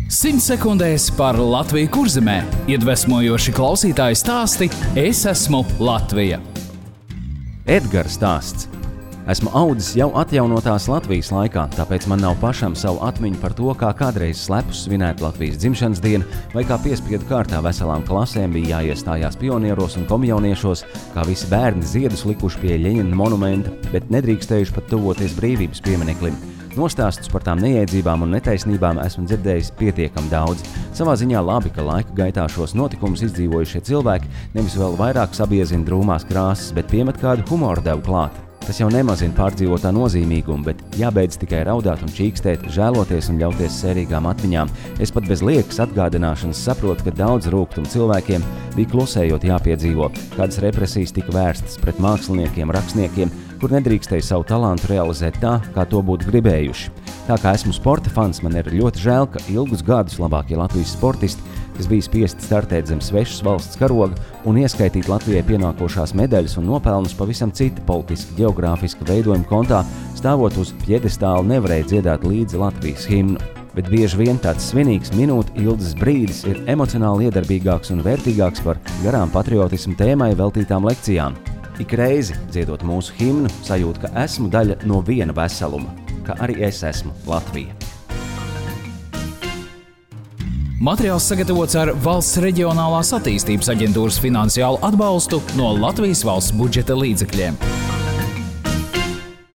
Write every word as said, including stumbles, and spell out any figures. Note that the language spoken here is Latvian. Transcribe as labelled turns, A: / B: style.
A: Simt sekundēs par Latviju Kurzemē. Iedvesmojoši klausītāju stāsti Es esmu Latvija.
B: Edgara stāsts. Esmu audzis jau atjaunotās Latvijas laikā, tāpēc man nav pašam savu atmiņu par to, kā kādreiz slepus svinēt Latvijas dzimšanas dienu, vai kā piespiedu kārtā veselām klasēm bija jāiestājās pionieros un komjauniešos, kā visi bērni ziedus likuši pie Ļeņina monumenta, bet nedrīkstējuši pat tuvoties brīvības piemineklim. Nostāstus par tām neiedzībām un netaisnībām esmu dzirdējis pietiekam daudz. Savā ziņā labi, ka laika gaitā šos notikumus izdzīvojušie cilvēki nevis vēl vairāk sabiezina drūmās krāsas, bet piemet kādu humoru devu klāt. Tas jau nemazina pārdzīvotā nozīmīgumu, bet jābeidz tikai raudāt un čīkstēt, žēloties un ļauties sērīgām atmiņām. Es pat bez liekas atgādināšanas saprotu, ka daudz rūgtumu cilvēkiem bija klusējot jāpiedzīvo, kādas represijas tika vērstas pret māksliniekiem, rakstniekiem, kur nedrīkstēja savu talantu realizēt tā, kā to būtu gribējuši. Tā kā esmu sporta fans, man ir ļoti žēl, ka ilgus gadus labākie Latvijas sportisti, kas bija spiesti startēt zem svešas valsts karoga un ieskaitīt Latvijai pienākošās medaļas un nopelnus pavisam cita politiski, geogrāfiska veidojuma kontā, stāvot uz pjedestāla nevarēja dziedāt līdzi Latvijas himnu. Bet bieži vien tāds svinīgs minūte ilgas brīdis ir emocionāli iedarbīgāks un vērtīgāks par garām patriotismu tēmai veltītām lekcijām. Ik reizi, dziedot mūsu himnu, sajūtu, ka esmu daļa no viena veseluma, ka arī es esmu Latvija.
A: Materiāls sagatavots ar Valsts reģionālās attīstības aģentūras finansiālu atbalstu no Latvijas valsts budžeta līdzekļiem.